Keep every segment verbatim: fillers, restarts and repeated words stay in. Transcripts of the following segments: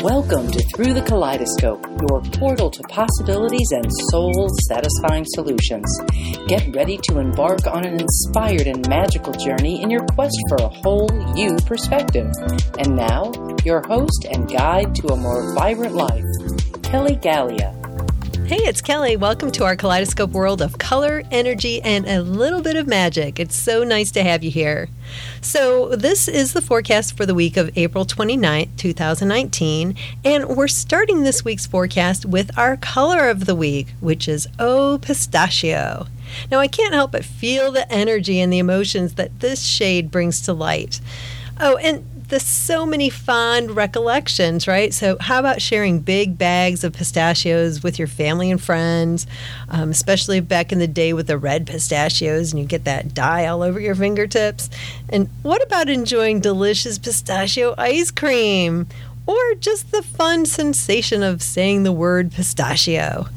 Welcome to Through the Kaleidoscope, your portal to possibilities and soul-satisfying solutions. Get ready to embark on an inspired and magical journey in your quest for a whole you perspective. And now, your host and guide to a more vibrant life, Kelly Galea. Hey, it's Kelly. Welcome to our kaleidoscope world of color, energy, and a little bit of magic. It's so nice to have you here. So this is the forecast for the week of April twenty-ninth, twenty nineteen, and we're starting this week's forecast with our color of the week, which is Oh Pistachio. Now, I can't help but feel the energy and the emotions that this shade brings to light. Oh, and there's so many fond recollections, right? So how about sharing big bags of pistachios with your family and friends, um, especially back in the day with the red pistachios and you get that dye all over your fingertips? And what about enjoying delicious pistachio ice cream or just the fun sensation of saying the word pistachio?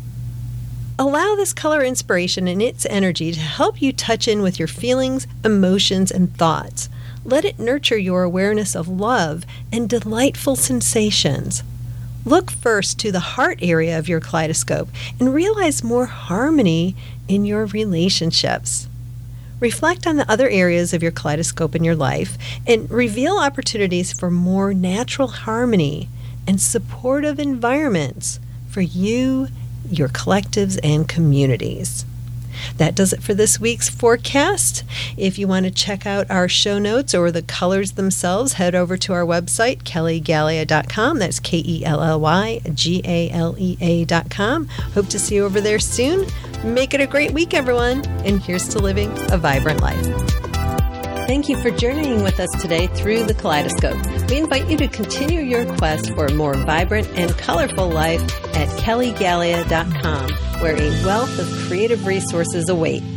Allow this color inspiration and its energy to help you touch in with your feelings, emotions, and thoughts. Let it nurture your awareness of love and delightful sensations. Look first to the heart area of your kaleidoscope and realize more harmony in your relationships. Reflect on the other areas of your kaleidoscope in your life and reveal opportunities for more natural harmony and supportive environments for you, your collectives, and communities. That does it for this week's forecast. If you want to check out our show notes or the colors themselves, head over to our website, kelly galea dot com. That's K E L L Y G A L E A dot com. Hope to see you over there soon. Make it a great week, everyone. And here's to living a vibrant life. Thank you for journeying with us today through the kaleidoscope. We invite you to continue your quest for a more vibrant and colorful life at kelly galea dot com, where a wealth of creative resources await.